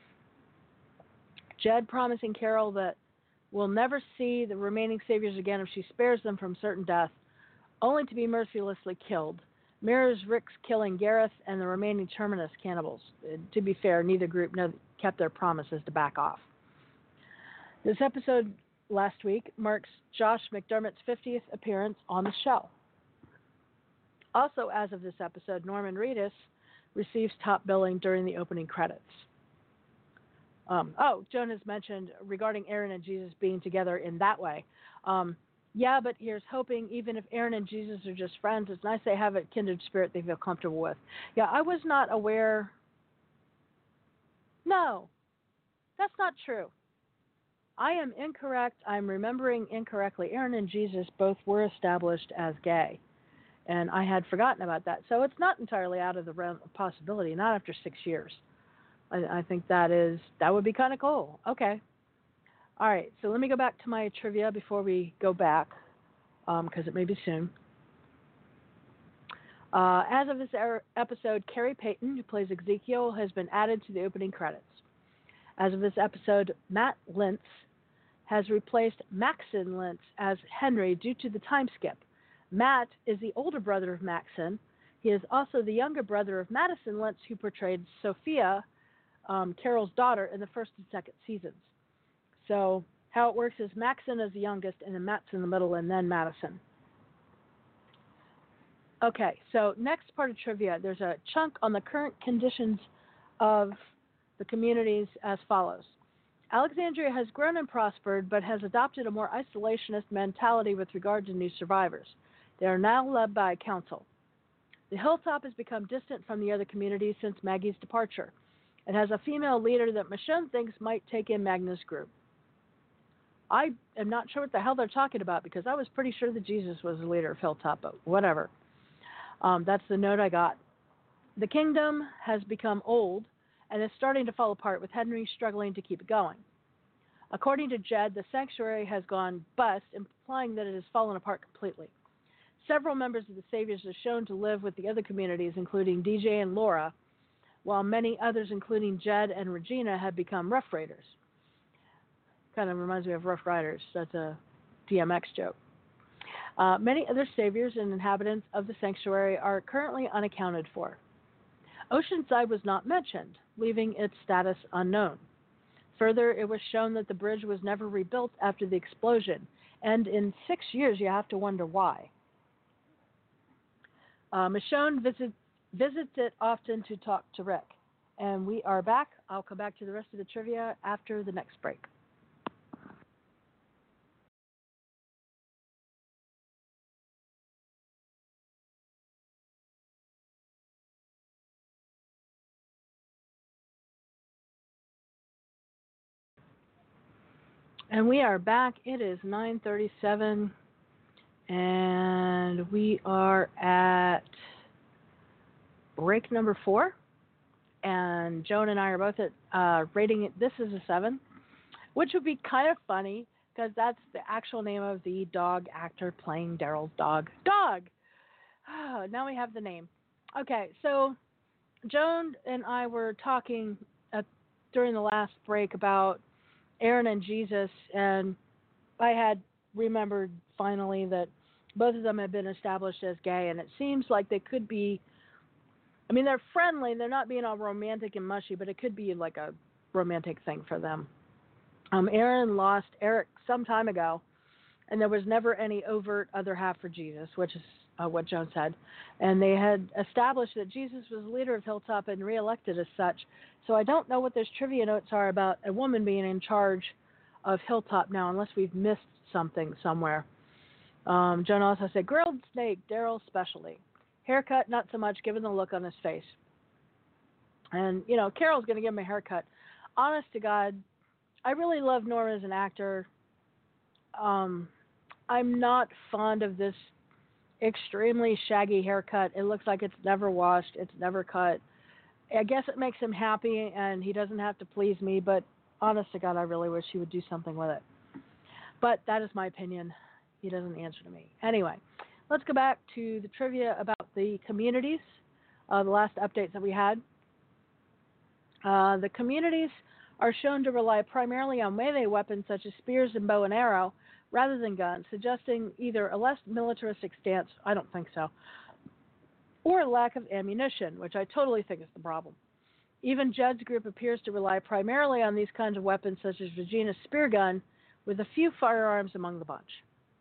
Jed promising Carol that we'll never see the remaining saviors again if she spares them from certain death, only to be mercilessly killed. Mirrors Rick's killing Gareth and the remaining Terminus cannibals. Uh, to be fair, neither group know, kept their promises to back off. This episode last week marks Josh McDermott's fiftieth appearance on the show. Also, as of this episode, Norman Reedus receives top billing during the opening credits. Um, oh, Joan has mentioned regarding Aaron and Jesus being together in that way. Um, Yeah, but here's hoping, even if Aaron and Jesus are just friends, it's nice they have a kindred spirit they feel comfortable with. Yeah, I was not aware. No, that's not true. I am incorrect. I'm remembering incorrectly. Aaron and Jesus both were established as gay, and I had forgotten about that. So it's not entirely out of the realm of possibility, not after six years. I, I think that is, that would be kind of cool. Okay. All right, so let me go back to my trivia before we go back, because um, it may be soon. Uh, as of this er- episode, Carrie Payton, who plays Ezekiel, has been added to the opening credits. As of this episode, Matt Lintz has replaced Maxon Lintz as Henry due to the time skip. Matt is the older brother of Maxon. He is also the younger brother of Madison Lintz, who portrayed Sophia, um, Carol's daughter, in the first and second seasons. So how it works is Maxon is the youngest, and then Matt's in the middle, and then Madison. Okay, so next part of trivia, there's a chunk on the current conditions of the communities as follows. Alexandria has grown and prospered, but has adopted a more isolationist mentality with regard to new survivors. They are now led by a council. The Hilltop has become distant from the other communities since Maggie's departure. It has a female leader that Michonne thinks might take in Magna's group. I am not sure what the hell they're talking about because I was pretty sure that Jesus was the leader of Hilltop, but whatever. Um, that's the note I got. The kingdom has become old and is starting to fall apart, with Henry struggling to keep it going. According to Jed, the sanctuary has gone bust, implying that it has fallen apart completely. Several members of the Saviors are shown to live with the other communities, including D J and Laura, while many others, including Jed and Regina, have become Rough Raiders. Kind of reminds me of Rough Riders. That's a D M X joke. Uh, many other Saviors and inhabitants of the sanctuary are currently unaccounted for. Oceanside was not mentioned, leaving its status unknown. Further, it was shown that the bridge was never rebuilt after the explosion, and in six years you have to wonder why. Uh, Michonne visit, visits it often to talk to Rick. And we are back. I'll come back to the rest of the trivia after the next break. And we are back. It is nine thirty-seven, and we are at break number four. And Joan and I are both at uh, rating it. This is a seven, which would be kind of funny because that's the actual name of the dog actor playing Daryl's dog. Dog! Oh, now we have the name. Okay, so Joan and I were talking at, during the last break about Aaron and Jesus, and I had remembered finally that both of them had been established as gay, and it seems like they could be, I mean, they're friendly, they're not being all romantic and mushy, but it could be like a romantic thing for them. Um, Aaron lost Eric some time ago, and there was never any overt other half for Jesus, which is uh, what Joan said. And they had established that Jesus was the leader of Hilltop and reelected as such. So I don't know what those trivia notes are about a woman being in charge of Hilltop now, unless we've missed something somewhere. Um, Joan also said, grilled steak, Daryl's specialty. Haircut, not so much, given the look on his face. And, you know, Carol's going to give him a haircut. Honest to God, I really love Norm as an actor. Um, I'm not fond of this extremely shaggy haircut. It looks like it's never washed. It's never cut. I guess it makes him happy, and he doesn't have to please me, but honest to God, I really wish he would do something with it. But that is my opinion. He doesn't answer to me. Anyway, let's go back to the trivia about the communities, uh, the last updates that we had. Uh, the communities are shown to rely primarily on melee weapons such as spears and bow and arrow rather than guns, suggesting either a less militaristic stance, I don't think so, or a lack of ammunition, which I totally think is the problem. Even Jed's group appears to rely primarily on these kinds of weapons such as Regina's spear gun, with a few firearms among the bunch.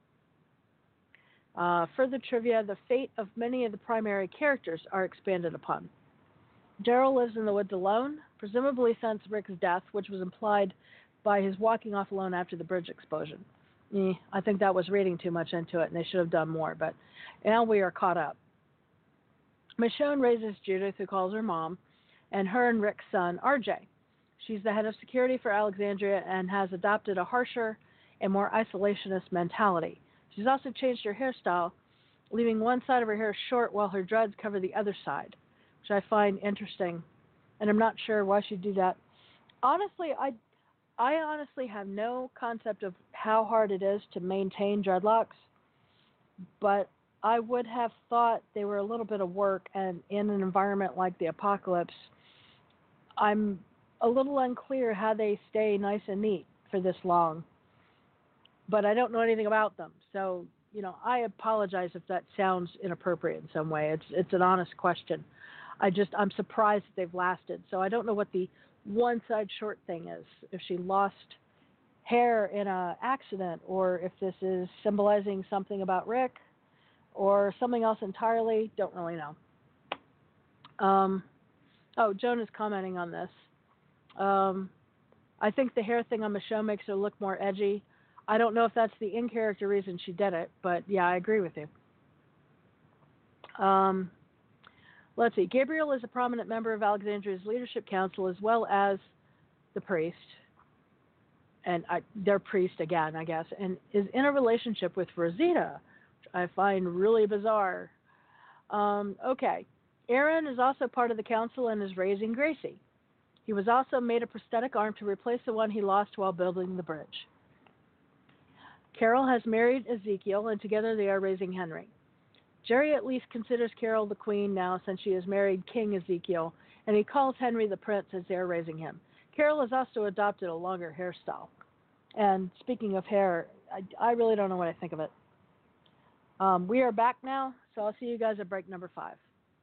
Uh, further trivia, the fate of many of the primary characters are expanded upon. Daryl lives in the woods alone, presumably since Rick's death, which was implied by his walking off alone after the bridge explosion. Eh, I think that was reading too much into it, and they should have done more, but now we are caught up. Michonne raises Judith, who calls her mom, and her and Rick's son, R J. She's the head of security for Alexandria and has adopted a harsher and more isolationist mentality. She's also changed her hairstyle, leaving one side of her hair short while her dreads cover the other side, which I find interesting, and I'm not sure why she'd do that. Honestly, I, I honestly have no concept of how hard it is to maintain dreadlocks, but I would have thought they were a little bit of work, and in an environment like the apocalypse, I'm a little unclear how they stay nice and neat for this long. But I don't know anything about them, so you know I apologize if that sounds inappropriate in some way. It's it's an honest question. I just I'm surprised that they've lasted. So I don't know what the one side short thing is. If she lost hair in a accident, or if this is symbolizing something about Rick, or something else entirely. Don't really know. Um, oh, Joan is commenting on this. Um, I think the hair thing on Michonne makes her look more edgy. I don't know if that's the in-character reason she did it, but yeah, I agree with you. Um, let's see. Gabriel is a prominent member of Alexandria's leadership council as well as the priest, and I, their priest again, I guess, and is in a relationship with Rosita, which I find really bizarre. Um, okay. Aaron is also part of the council and is raising Gracie. He was also made a prosthetic arm to replace the one he lost while building the bridge. Carol has married Ezekiel, and together they are raising Henry. Jerry at least considers Carol the queen now since she has married King Ezekiel, and he calls Henry the prince as they are raising him. Carol has also adopted a longer hairstyle. And speaking of hair, I, I really don't know what I think of it. Um, we are back now, so I'll see you guys at break number five.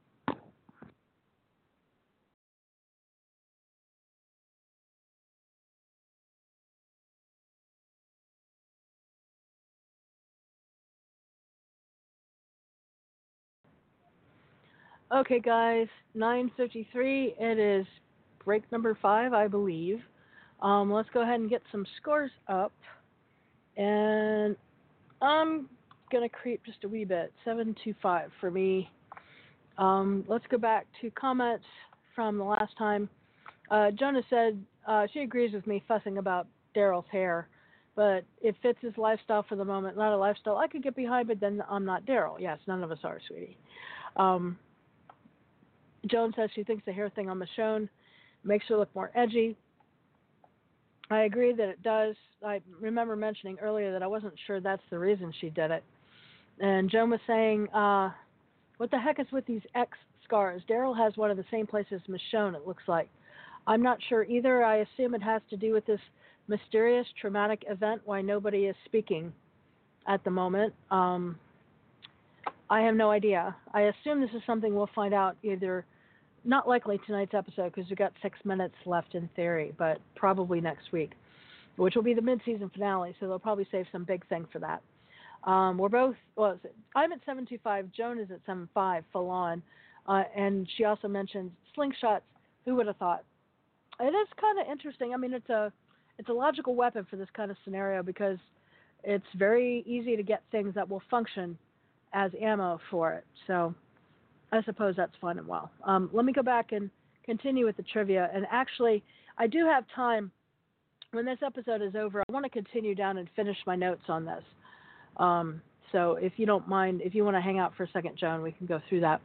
Okay, guys, nine fifty-three. It is break number five, I believe. Um, let's go ahead and get some scores up. And I'm going to creep just a wee bit. seven two five for me. Um, let's go back to comments from the last time. Uh, Jonah said uh, she agrees with me fussing about Daryl's hair, but it fits his lifestyle for the moment, not a lifestyle I could get behind, but then I'm not Daryl. Yes, none of us are, sweetie. Um, Joan says she thinks the hair thing on Michonne makes her look more edgy. I agree that it does. I remember mentioning earlier that I wasn't sure that's the reason she did it. And Joan was saying, uh, what the heck is with these X scars? Daryl has one of the same places as Michonne, it looks like. I'm not sure either. I assume it has to do with this mysterious traumatic event why nobody is speaking at the moment. Um, I have no idea. I assume this is something we'll find out either, not likely tonight's episode because we've got six minutes left in theory, but probably next week, which will be the mid-season finale, so they'll probably save some big thing for that. Um, we're both, well, I'm at seven two five, Joan is at seven five, full on, uh, and she also mentioned slingshots. Who would have thought? It is kind of interesting. I mean, it's a it's a logical weapon for this kind of scenario because it's very easy to get things that will function as ammo for it. So I suppose that's fun and well. Um, let me go back and continue with the trivia. And actually, I do have time. When this episode is over, I want to continue down and finish my notes on this. Um, so if you don't mind, if you want to hang out for a second, Joan, we can go through that.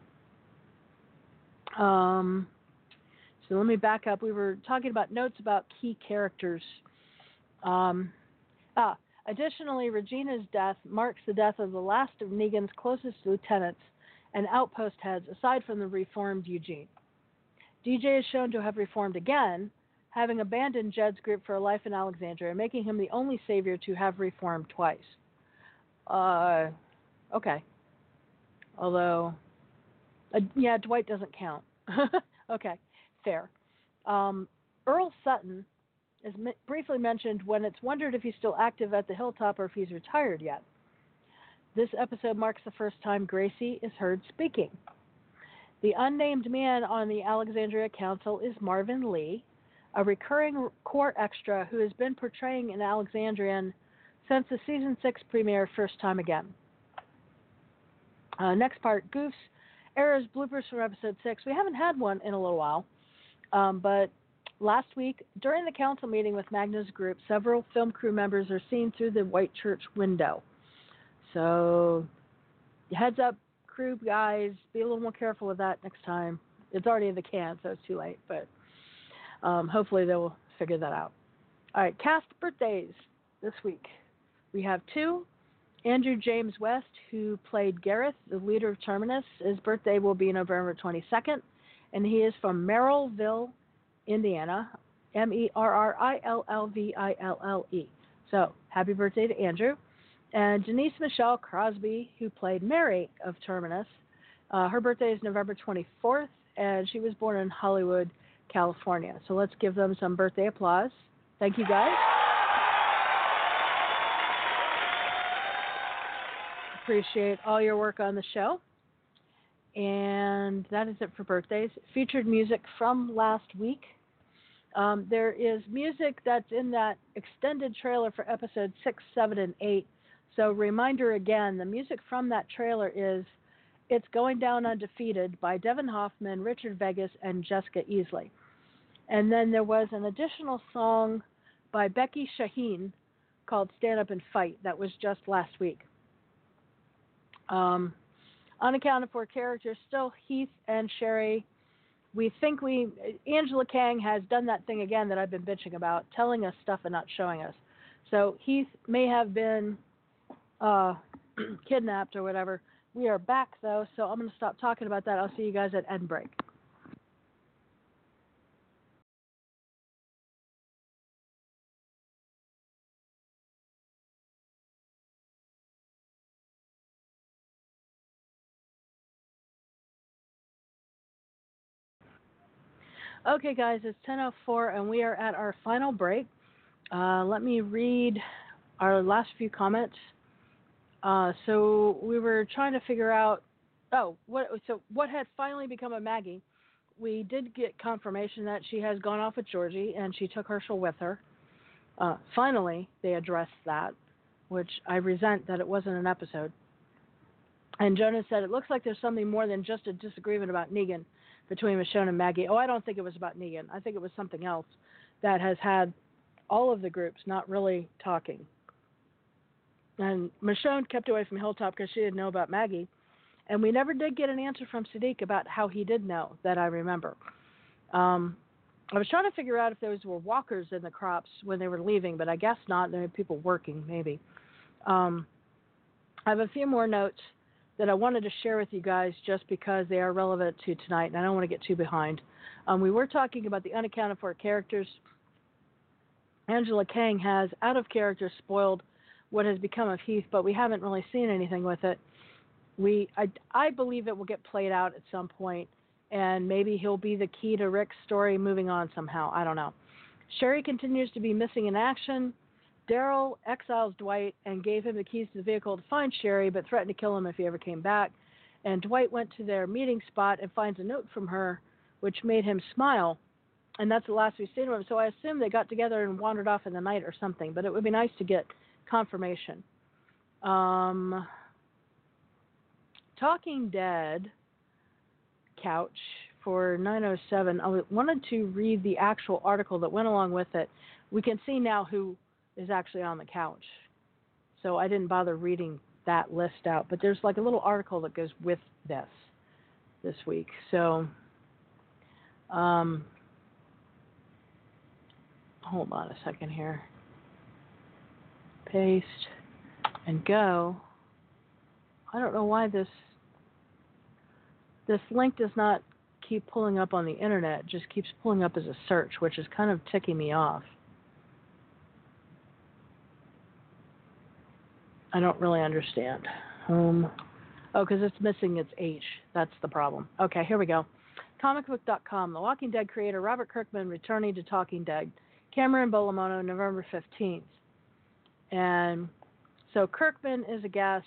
Um, so let me back up. We were talking about notes about key characters. Um, ah, additionally, Regina's death marks the death of the last of Negan's closest lieutenants and outpost heads, aside from the reformed Eugene. D J is shown to have reformed again, having abandoned Jed's group for a life in Alexandria, making him the only savior to have reformed twice. Uh, okay. Although, uh, yeah, Dwight doesn't count. Okay, fair. Um, Earl Sutton is m- briefly mentioned when it's wondered if he's still active at the Hilltop or if he's retired yet. This episode marks the first time Gracie is heard speaking. The unnamed man on the Alexandria Council is Marvin Lee, a recurring core extra who has been portraying an Alexandrian since the season six premiere, First Time Again. Uh, next part, Goofs, errors, bloopers from episode six. We haven't had one in a little while, um, but last week, during the council meeting with Magna's group, several film crew members are seen through the White Church window. So, heads up, crew guys, be a little more careful with that next time. It's already in the can, so it's too late, but um, hopefully they will figure that out. All right, cast birthdays this week. We have two. Andrew James West, who played Gareth, the leader of Terminus, his birthday will be November twenty-second, and he is from Merrillville, Indiana, M E R R I L L V I L L E. So, happy birthday to Andrew. And Denise Michelle Crosby, who played Mary of Terminus, uh, her birthday is November twenty-fourth, and she was born in Hollywood, California. So let's give them some birthday applause. Thank you, guys. Appreciate all your work on the show. And that is it for birthdays. Featured music from last week. Um, there is music that's in that extended trailer for episodes six, seven, and eight. So reminder again, the music from that trailer is It's Going Down Undefeated by Devin Hoffman, Richard Vegas, and Jessica Easley. And then there was an additional song by Becky Shaheen called Stand Up and Fight that was just last week. Um, unaccounted for characters, still Heath and Sherry. We think we, Angela Kang has done that thing again that I've been bitching about, telling us stuff and not showing us. So Heath may have been uh, kidnapped or whatever. We are back though, so I'm going to stop talking about that. I'll see you guys at end break. Okay, guys, it's ten oh four, and we are at our final break. Uh, let me read our last few comments. Uh, so we were trying to figure out, oh, what so what had finally become of Maggie. We did get confirmation that she has gone off with Georgie, and she took Herschel with her. Uh, finally, they addressed that, which I resent that it wasn't an episode. And Jonas said, it looks like there's something more than just a disagreement about Negan between Michonne and Maggie. Oh, I don't think it was about Negan. I think it was something else that has had all of the groups not really talking. And Michonne kept away from Hilltop because she didn't know about Maggie. And we never did get an answer from Sadiq about how he did know, that I remember. Um, I was trying to figure out if those were walkers in the crops when they were leaving, but I guess not. There were people working, maybe. Um, I have a few more notes that I wanted to share with you guys just because they are relevant to tonight, and I don't want to get too behind. Um, we were talking about the unaccounted for characters. Angela Kang has, out of character, spoiled what has become of Heath, but we haven't really seen anything with it. We, I, I believe it will get played out at some point, and maybe he'll be the key to Rick's story moving on somehow. I don't know. Sherry continues to be missing in action. Daryl exiles Dwight and gave him the keys to the vehicle to find Sherry, but threatened to kill him if he ever came back. And Dwight went to their meeting spot and finds a note from her, which made him smile. And that's the last we've seen of him. So I assume they got together and wandered off in the night or something. But it would be nice to get confirmation. Um, Talking Dead couch for nine oh seven. I wanted to read the actual article that went along with it. We can see now who is actually on the couch. So I didn't bother reading that list out. But there's like a little article that goes with this this week. So um, hold on a second here. Paste and go. I don't know why this this link does not keep pulling up on the internet. It just keeps pulling up as a search, which is kind of ticking me off. I don't really understand. Um, oh, because it's missing its H. That's the problem. Okay, here we go. comic book dot com. The Walking Dead creator Robert Kirkman returning to Talking Dead. Cameron Bolamono, November fifteenth. And so Kirkman is a guest.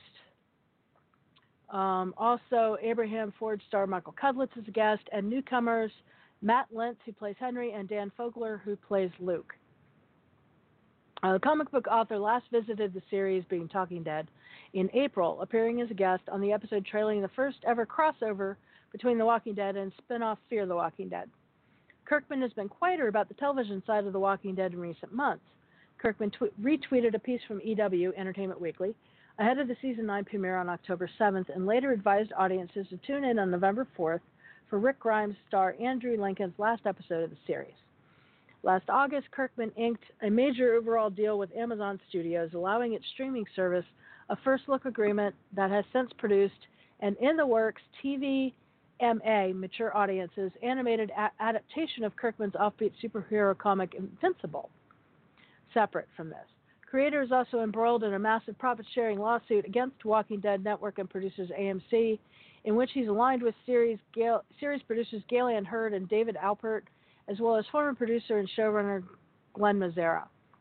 Um, also, Abraham Ford star Michael Cudlitz is a guest. And newcomers Matt Lentz, who plays Henry, and Dan Fogler, who plays Luke. Uh, the comic book author last visited the series, being Talking Dead, in April, appearing as a guest on the episode trailing the first ever crossover between The Walking Dead and spin-off Fear the Walking Dead. Kirkman has been quieter about the television side of The Walking Dead in recent months. Kirkman tw- retweeted a piece from E W, Entertainment Weekly, ahead of the season nine premiere on October seventh, and later advised audiences to tune in on November fourth for Rick Grimes star Andrew Lincoln's last episode of the series. Last August, Kirkman inked a major overall deal with Amazon Studios, allowing its streaming service a first-look agreement that has since produced an in-the-works T V M A, mature audiences, animated a- adaptation of Kirkman's offbeat superhero comic Invincible. Separate from this, creator is also embroiled in a massive profit-sharing lawsuit against Walking Dead Network and producers A M C, in which he's aligned with series, Gail, series producers Gale Ann Hurd and David Alpert, as well as former producer and showrunner Glenn Mazzara.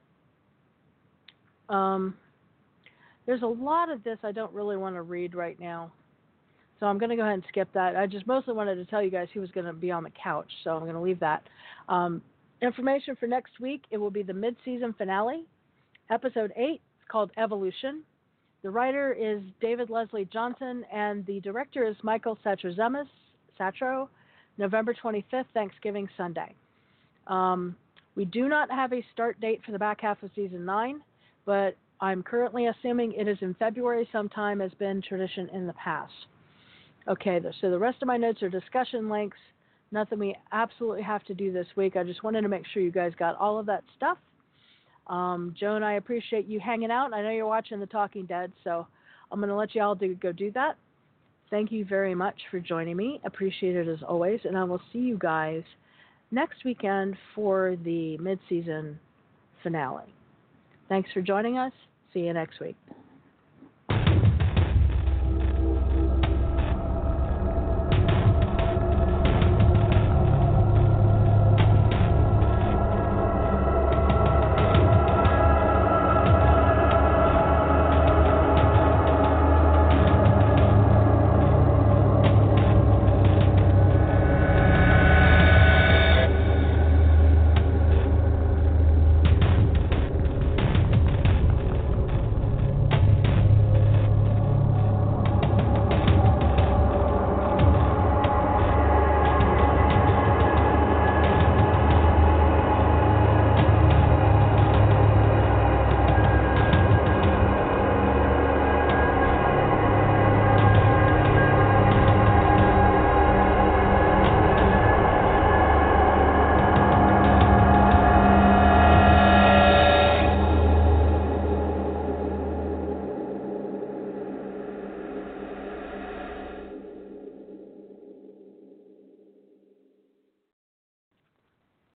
Um, there's a lot of this I don't really want to read right now, so I'm going to go ahead and skip that. I just mostly wanted to tell you guys who was going to be on the couch, so I'm going to leave that. Um, information for next week, it will be the mid-season finale, episode eight. It's called Evolution. The writer is David Leslie Johnson, and the director is Michael Satrazemis, Satro, November twenty-fifth, Thanksgiving Sunday. Um, we do not have a start date for the back half of season nine, but I'm currently assuming it is in February sometime, as been tradition in the past. Okay, so the rest of my notes are discussion links, nothing we absolutely have to do this week. I just wanted to make sure you guys got all of that stuff. Um, Joan, I appreciate you hanging out. I know you're watching The Talking Dead, so I'm going to let you all do, go do that. Thank you very much for joining me. Appreciate it as always, and I will see you guys next weekend for the mid-season finale. Thanks for joining us. See you next week.